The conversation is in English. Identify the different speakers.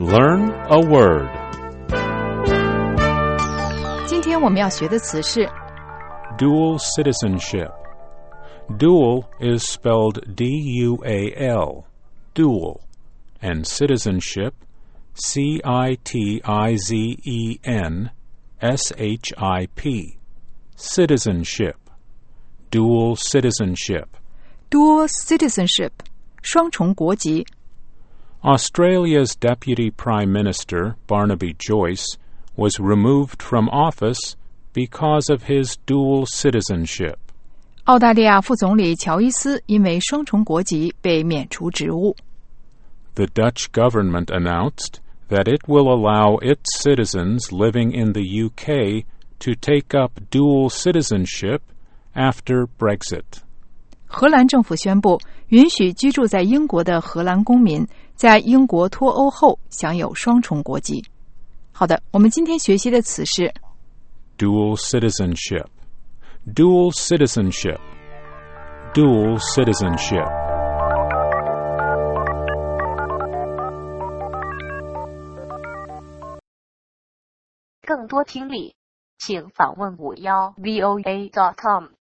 Speaker 1: Learn a word.
Speaker 2: 今天我们要学的词是
Speaker 1: Dual citizenship. Dual is spelled D-U-A-L, dual, and citizenship, C-I-T-I-Z-E-N-S-H-I-P, citizenship, dual citizenship.
Speaker 2: Dual citizenship 双重国籍
Speaker 1: Australia's Deputy Prime Minister, Barnaby Joyce, was removed from office because of his dual citizenship.
Speaker 2: 澳大利亚副总理乔伊斯因为双重国籍被免除职务。
Speaker 1: The Dutch government announced that it will allow its citizens living in the UK to take up dual citizenship after Brexit.
Speaker 2: 荷兰政府宣布允许居住在英国的荷兰公民在英国脱欧后享有双重国籍。好的，我们今天学习的词是
Speaker 1: Dual citizenship. Dual citizenship. Dual citizenship.
Speaker 3: 更多听力，请访问51voa.com。